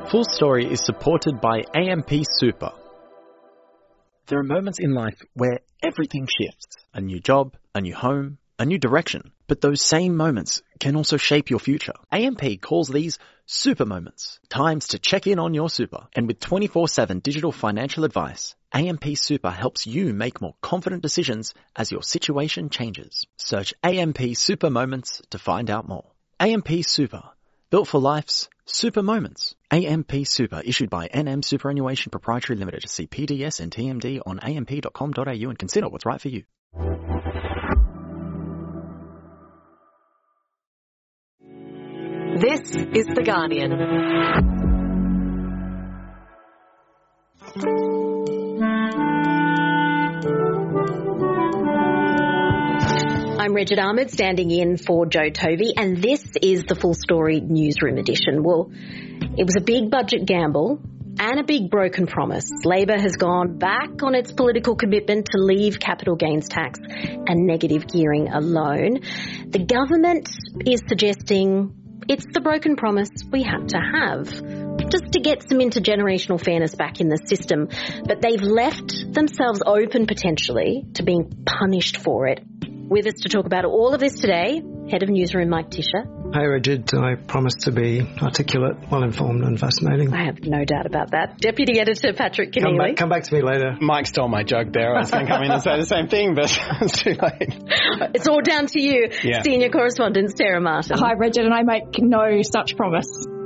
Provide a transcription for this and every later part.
Full Story is supported by AMP Super. There are moments in life where everything shifts. A new job, a new home, a new direction. But those same moments can also shape your future. AMP calls these super moments. Times to check in on your super. And with 24/7 digital financial advice, AMP Super helps you make more confident decisions as your situation changes. Search AMP Super Moments to find out more. AMP Super. Built for life's super moments. AMP Super, issued by NM Superannuation Proprietary Limited. See PDS and TMD on amp.com.au and consider what's right for you. This is The Guardian. I'm Regid Ahmed, standing in for Joe Tovey, and this is the Full Story Newsroom edition. Well, it was a big budget gamble and a big broken promise. Labor has gone back on its political commitment to leave capital gains tax and negative gearing alone. The government is suggesting it's the broken promise we had to have, just to get some intergenerational fairness back in the system. But they've left themselves open potentially to being punished for it. With us to talk about all of this today, Head of Newsroom Mike Tisher. Hi Regid, I promise to be articulate, well-informed and fascinating. I have no doubt about that. Deputy Editor Patrick Keneally. Come back to me later. Mike stole my joke there. I was going to come in and say the same thing, but it's too late. It's all down to you, Senior Correspondent Sarah Martin. Hi Regid, and I make no such promise.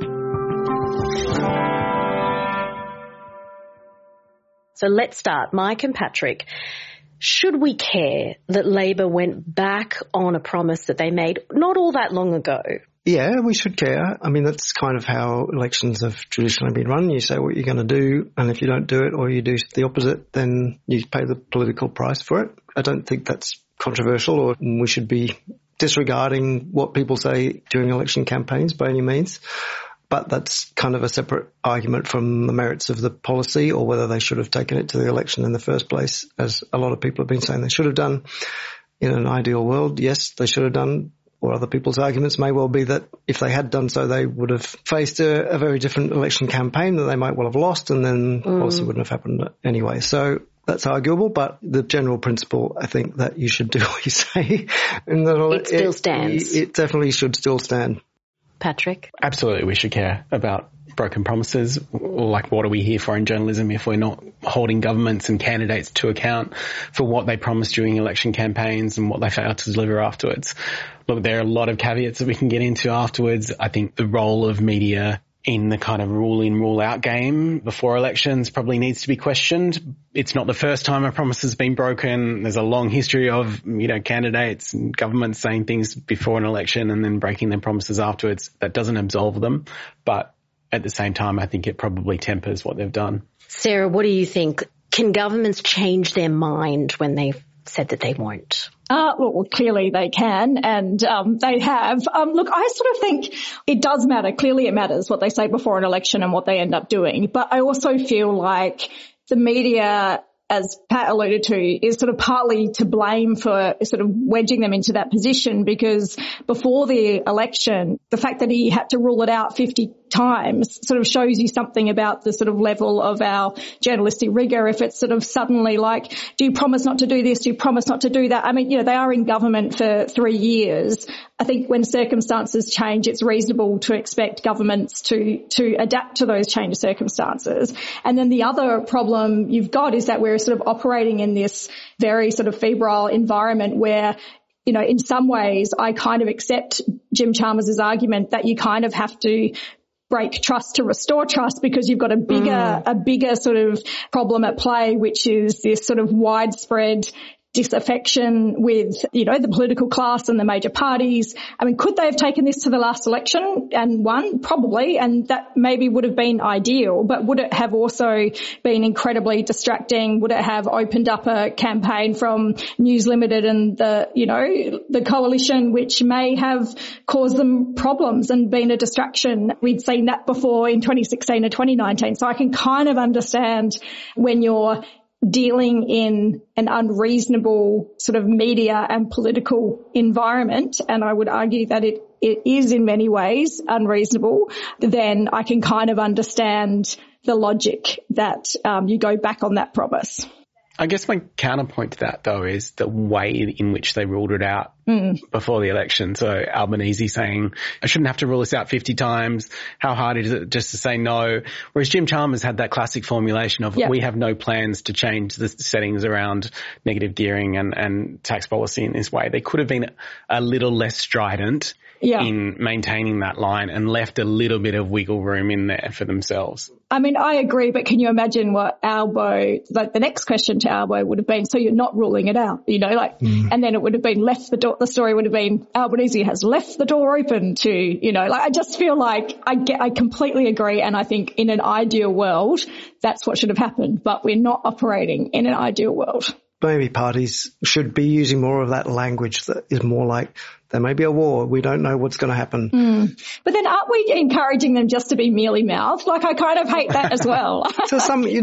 So let's start. Mike and Patrick. Should we care that Labor went back on a promise that they made not all that long ago? Yeah, we should care. I mean, that's kind of how elections have traditionally been run. You say what you're going to do, and if you don't do it or you do the opposite, then you pay the political price for it. I don't think that's controversial, or we should be disregarding what people say during election campaigns by any means. But that's kind of a separate argument from the merits of the policy or whether they should have taken it to the election in the first place, as a lot of people have been saying they should have done. In an ideal world, yes, they should have done, or other people's arguments may well be that if they had done so, they would have faced a very different election campaign that they might well have lost, and then the policy wouldn't have happened anyway. So that's arguable, but the general principle, I think, that you should do what you say. And that it still stands. It definitely should still stand. Patrick? Absolutely, we should care about broken promises. Like, what are we here for in journalism if we're not holding governments and candidates to account for what they promised during election campaigns and what they failed to deliver afterwards? Look, there are a lot of caveats that we can get into afterwards. I think the role of media in the kind of rule-in, rule-out game before elections probably needs to be questioned. It's not the first time a promise has been broken. There's a long history of, candidates and governments saying things before an election and then breaking their promises afterwards. That doesn't absolve them. But at the same time, I think it probably tempers what they've done. Sarah, what do you think? Can governments change their mind when they've said that they won't? Well, clearly they can, and they have. Look, I sort of think it does matter. Clearly it matters what they say before an election and what they end up doing. But I also feel like the media, as Pat alluded to, is sort of partly to blame for sort of wedging them into that position, because before the election, the fact that he had to rule it out 50 times sort of shows you something about the sort of level of our journalistic rigor. If it's sort of suddenly like, do you promise not to do this? Do you promise not to do that? I mean, they are in government for 3 years. I think when circumstances change, it's reasonable to expect governments to adapt to those changed circumstances. And then the other problem you've got is that we're sort of operating in this very sort of febrile environment where, in some ways I kind of accept Jim Chalmers' argument that you kind of have to break trust to restore trust, because you've got a bigger sort of problem at play, which is this sort of widespread disaffection with, the political class and the major parties. I mean, could they have taken this to the last election and won? Probably, and that maybe would have been ideal, but would it have also been incredibly distracting? Would it have opened up a campaign from News Limited and the coalition, which may have caused them problems and been a distraction? We'd seen that before in 2016 and 2019. So I can kind of understand when you're dealing in an unreasonable sort of media and political environment. And I would argue that it it is in many ways unreasonable, then I can kind of understand the logic that you go back on that promise. I guess my counterpoint to that, though, is the way in which they ruled it out before the election. So Albanese saying, I shouldn't have to rule this out 50 times. How hard is it just to say no? Whereas Jim Chalmers had that classic formulation of we have no plans to change the settings around negative gearing and tax policy in this way. They could have been a little less strident in maintaining that line and left a little bit of wiggle room in there for themselves. I mean, I agree, but can you imagine what Albo, like the next question to Albo would have been, so you're not ruling it out, and then it would have been the story would have been Albanese has left the door open to, I just feel like I completely agree. And I think in an ideal world, that's what should have happened, but we're not operating in an ideal world. Maybe parties should be using more of that language that is more like, there may be a war. We don't know what's going to happen. But then aren't we encouraging them just to be mealy mouthed? Like, I kind of hate that as well. So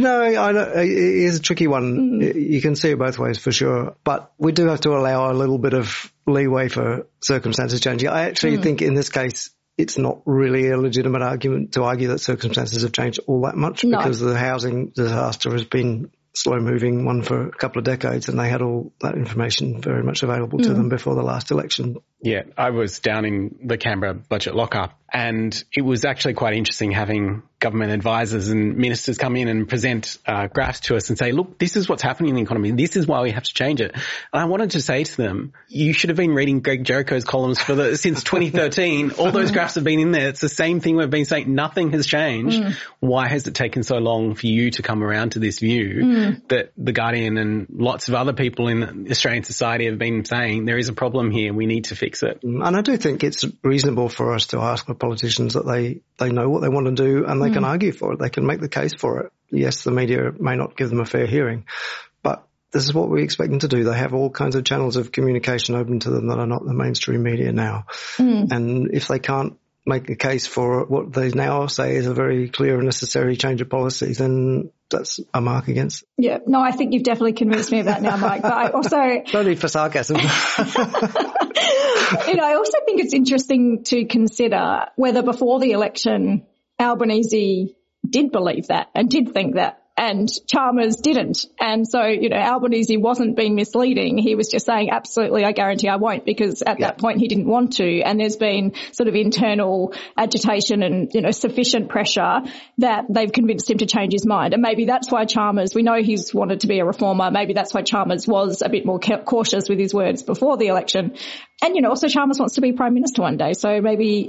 it is a tricky one. You can see it both ways for sure. But we do have to allow a little bit of leeway for circumstances changing. I actually think in this case, it's not really a legitimate argument to argue that circumstances have changed all that much because the housing disaster has been slow-moving one for a couple of decades, and they had all that information very much available to them before the last election. Yeah, I was down in the Canberra budget lockup, and it was actually quite interesting having government advisors and ministers come in and present graphs to us and say, look, this is what's happening in the economy. This is why we have to change it. And I wanted to say to them, you should have been reading Greg Jericho's columns since 2013. All those graphs have been in there. It's the same thing we've been saying. Nothing has changed. Why has it taken so long for you to come around to this view that The Guardian and lots of other people in Australian society have been saying there is a problem here. We need to fix it. And I do think it's reasonable for us to ask the politicians that they know what they want to do and they can argue for it. They can make the case for it. Yes, the media may not give them a fair hearing, but this is what we expect them to do. They have all kinds of channels of communication open to them that are not the mainstream media now. And if they can't make a case for what they now say is a very clear and necessary change of policy, then that's a mark against. Yeah, no, I think you've definitely convinced me of that now, Mike. But I also... No need for sarcasm. I also think it's interesting to consider whether before the election Albanese did believe that and did think that, and Chalmers didn't. And so, Albanese wasn't being misleading. He was just saying, absolutely, I guarantee I won't, because at that point he didn't want to. And there's been sort of internal agitation and, sufficient pressure that they've convinced him to change his mind. And maybe that's why Chalmers, we know he's wanted to be a reformer. Maybe that's why Chalmers was a bit more cautious with his words before the election. And, also Chalmers wants to be Prime Minister one day. So maybe,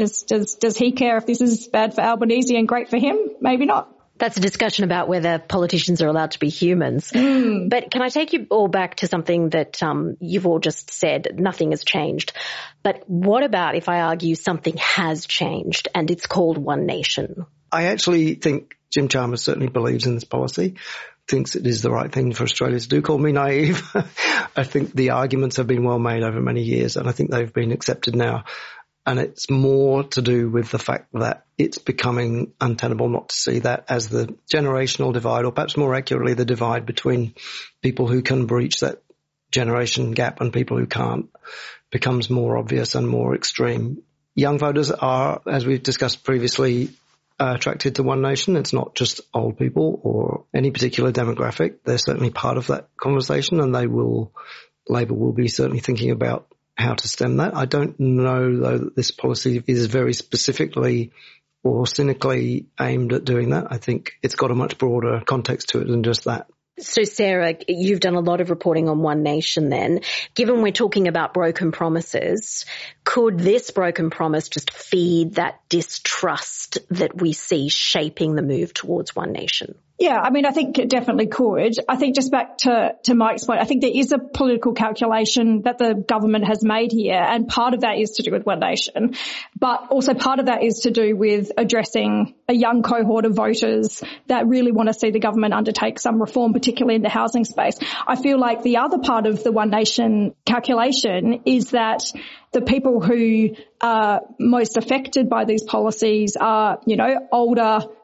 does he care if this is bad for Albanese and great for him? Maybe not. That's a discussion about whether politicians are allowed to be humans. But can I take you all back to something that you've all just said? Nothing has changed. But what about if I argue something has changed and it's called One Nation? I actually think Jim Chalmers certainly believes in this policy, thinks it is the right thing for Australia to do. Call me naive. I think the arguments have been well made over many years, and I think they've been accepted now. And it's more to do with the fact that it's becoming untenable not to see that as the generational divide, or perhaps more accurately, the divide between people who can breach that generation gap and people who can't, becomes more obvious and more extreme. Young voters are, as we've discussed previously, attracted to One Nation. It's not just old people or any particular demographic. They're certainly part of that conversation, and Labor will be certainly thinking about how to stem that. I don't know, though, that this policy is very specifically or cynically aimed at doing that. I think it's got a much broader context to it than just that. So, Sarah, you've done a lot of reporting on One Nation then. Given we're talking about broken promises, could this broken promise just feed that distrust that we see shaping the move towards One Nation? Yeah, I mean, I think it definitely could. I think just back to Mike's point, I think there is a political calculation that the government has made here, and part of that is to do with One Nation, but also part of that is to do with addressing a young cohort of voters that really want to see the government undertake some reform, particularly in the housing space. I feel like the other part of the One Nation calculation is that the people who are most affected by these policies are, older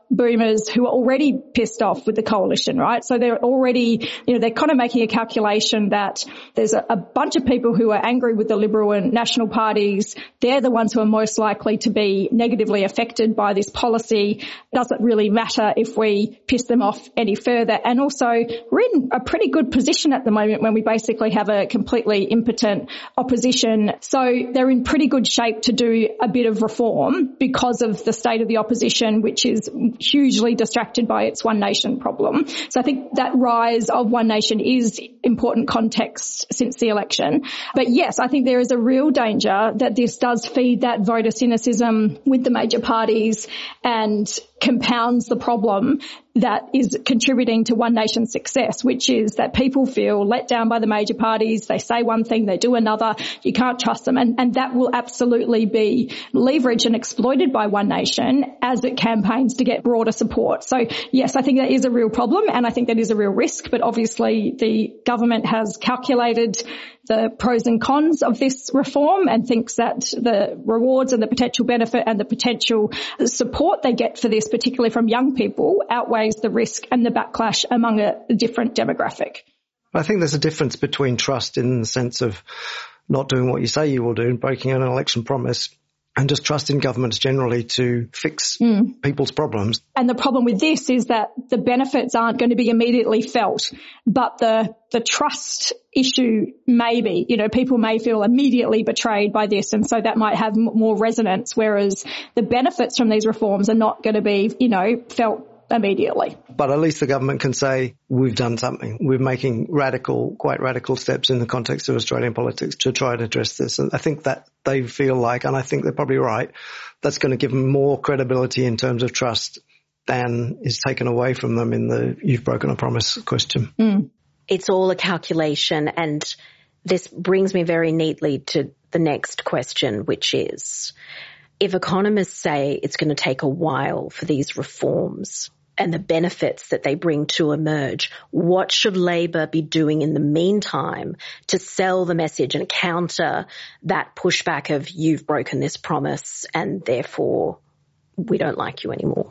boomers who are already pissed off with the coalition, right? So they're already, they're kind of making a calculation that there's a bunch of people who are angry with the Liberal and National parties. They're the ones who are most likely to be negatively affected by this policy. Doesn't really matter if we piss them off any further. And also, we're in a pretty good position at the moment when we basically have a completely impotent opposition. So they're in pretty good shape to do a bit of reform because of the state of the opposition, which is hugely distracted by its One Nation problem. So I think that rise of One Nation is important context since the election. But yes, I think there is a real danger that this does feed that voter cynicism with the major parties and compounds the problem that is contributing to One Nation's success, which is that people feel let down by the major parties. They say one thing, they do another. You can't trust them. And that will absolutely be leveraged and exploited by One Nation as it campaigns to get broader support. So yes, I think that is a real problem and I think that is a real risk. But obviously the government has calculated the pros and cons of this reform and thinks that the rewards and the potential benefit and the potential support they get for this, particularly from young people, outweighs the risk and the backlash among a different demographic. I think there's a difference between trust in the sense of not doing what you say you will do and breaking an election promise and just trust in governments generally to fix people's problems. And the problem with this is that the benefits aren't going to be immediately felt, but the trust issue may be. People may feel immediately betrayed by this, and so that might have more resonance, whereas the benefits from these reforms are not going to be, felt immediately. But at least the government can say, we've done something. We're making quite radical steps in the context of Australian politics to try and address this. And I think that they feel like, and I think they're probably right, that's going to give them more credibility in terms of trust than is taken away from them in the you've broken a promise question. It's all a calculation, and this brings me very neatly to the next question, which is, if economists say it's going to take a while for these reforms and the benefits that they bring to emerge, what should Labor be doing in the meantime to sell the message and counter that pushback of you've broken this promise and therefore we don't like you anymore?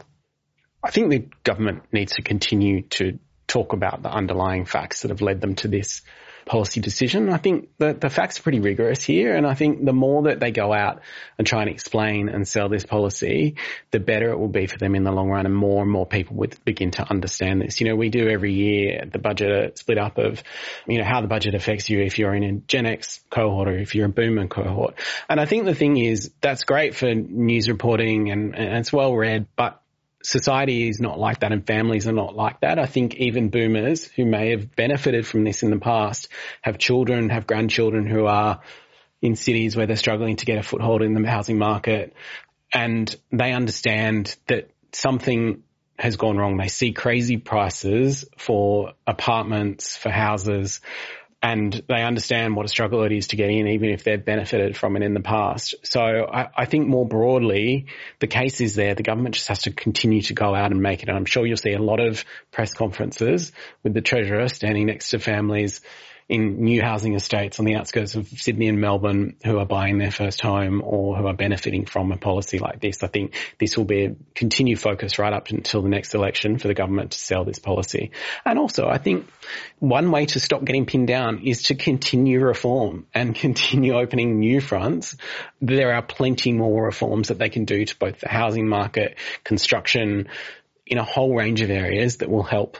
I think the government needs to continue to talk about the underlying facts that have led them to this policy decision. I think the facts are pretty rigorous here, and I think the more that they go out and try and explain and sell this policy, the better it will be for them in the long run, and more people would begin to understand this. We do every year the budget split up of, how the budget affects you if you're in a Gen X cohort or if you're a Boomer cohort. And I think the thing is, that's great for news reporting and it's well read, but society is not like that and families are not like that. I think even boomers who may have benefited from this in the past have children, have grandchildren who are in cities where they're struggling to get a foothold in the housing market, and they understand that something has gone wrong. They see crazy prices for apartments, for houses, and they understand what a struggle it is to get in, even if they've benefited from it in the past. So I think more broadly, the case is there. The government just has to continue to go out and make it. And I'm sure you'll see a lot of press conferences with the Treasurer standing next to families in new housing estates on the outskirts of Sydney and Melbourne who are buying their first home or who are benefiting from a policy like this. I think this will be a continued focus right up until the next election for the government to sell this policy. And also, I think one way to stop getting pinned down is to continue reform and continue opening new fronts. There are plenty more reforms that they can do to both the housing market, construction, in a whole range of areas that will help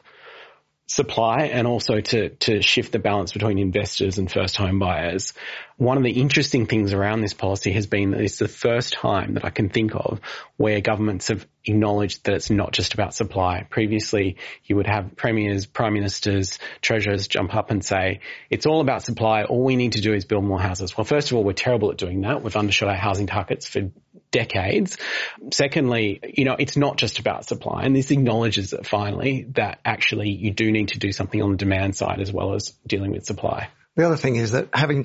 supply and also to shift the balance between investors and first home buyers. One of the interesting things around this policy has been that it's the first time that I can think of where governments have acknowledged that it's not just about supply. Previously, you would have premiers, prime ministers, treasurers jump up and say, it's all about supply. All we need to do is build more houses. Well, first of all, we're terrible at doing that. We've undershot our housing targets for decades. Secondly, it's not just about supply. And this acknowledges that finally that actually you do need to do something on the demand side as well as dealing with supply. The other thing is that having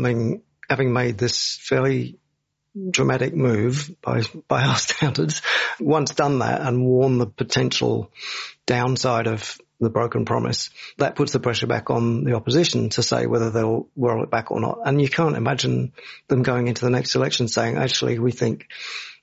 made this fairly dramatic move by our standards, once done that and warned the potential downside of the broken promise, that puts the pressure back on the opposition to say whether they'll roll it back or not. And you can't imagine them going into the next election saying, actually, we think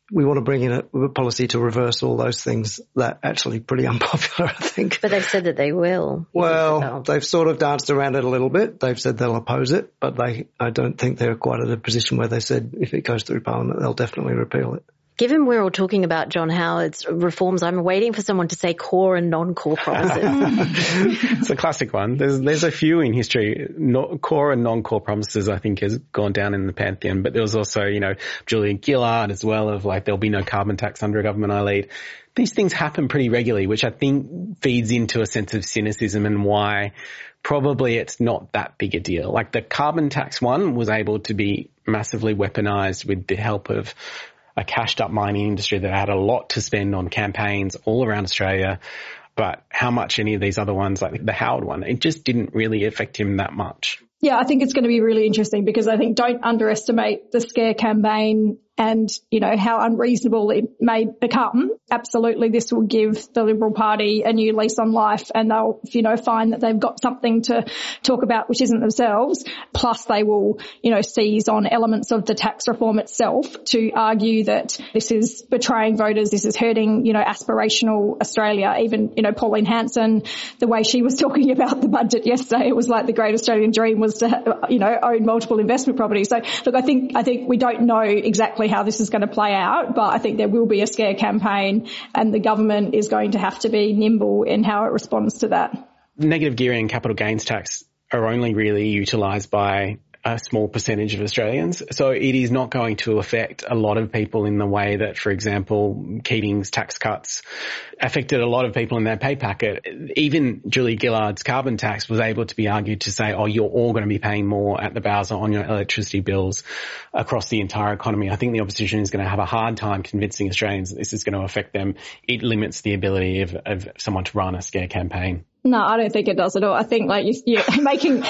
we want to bring in a policy to reverse all those things. That actually pretty unpopular, I think. But they've said that they will. Well, they've sort of danced around it a little bit. They've said they'll oppose it, but I don't think they're quite at a position where they said if it goes through Parliament, they'll definitely repeal it. Given we're all talking about John Howard's reforms, I'm waiting for someone to say core and non-core promises. It's a classic one. There's a few in history. Core and non-core promises, I think, has gone down in the pantheon. But there was also, Julia Gillard as well, of like there'll be no carbon tax under a government I lead. These things happen pretty regularly, which I think feeds into a sense of cynicism and why probably it's not that big a deal. Like the carbon tax one was able to be massively weaponized with the help of a cashed up mining industry that had a lot to spend on campaigns all around Australia. But how much any of these other ones, like the Howard one, it just didn't really affect him that much. Yeah, I think it's going to be really interesting because I think don't underestimate the scare campaign and, how unreasonable it may become. Absolutely, this will give the Liberal Party a new lease on life and they'll, find that they've got something to talk about which isn't themselves. Plus they will, seize on elements of the tax reform itself to argue that this is betraying voters, this is hurting, aspirational Australia. Even, Pauline Hanson, the way she was talking about the budget yesterday, it was like the great Australian dream was to, own multiple investment properties. So look, I think we don't know exactly how this is going to play out, but I think there will be a scare campaign and the government is going to have to be nimble in how it responds to that. Negative gearing and capital gains tax are only really utilised by a small percentage of Australians. So it is not going to affect a lot of people in the way that, for example, Keating's tax cuts affected a lot of people in their pay packet. Even Julia Gillard's carbon tax was able to be argued to say, you're all going to be paying more at the Bowser on your electricity bills across the entire economy. I think the opposition is going to have a hard time convincing Australians that this is going to affect them. It limits the ability of someone to run a scare campaign. No, I don't think it does at all. I think you're making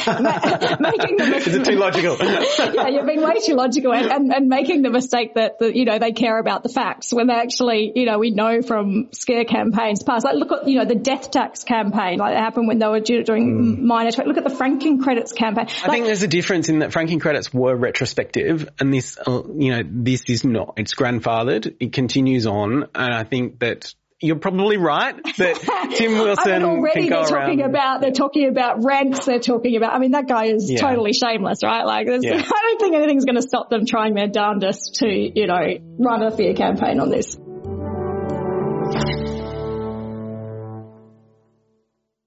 the Is it too logical? Yeah, you're being way too logical and making the mistake that they care about the facts when they actually, we know from scare campaigns past. Like look at, the death tax campaign, like it happened when they were doing minor. Look at the franking credits campaign. I think there's a difference in that franking credits were retrospective and this, this is not. It's grandfathered. It continues on. And I think that you're probably right that Tim Wilson already can go they're talking about rents. They're talking about, that guy is totally shameless, right? Like, I don't think anything's going to stop them trying their darndest to, run a fear campaign on this.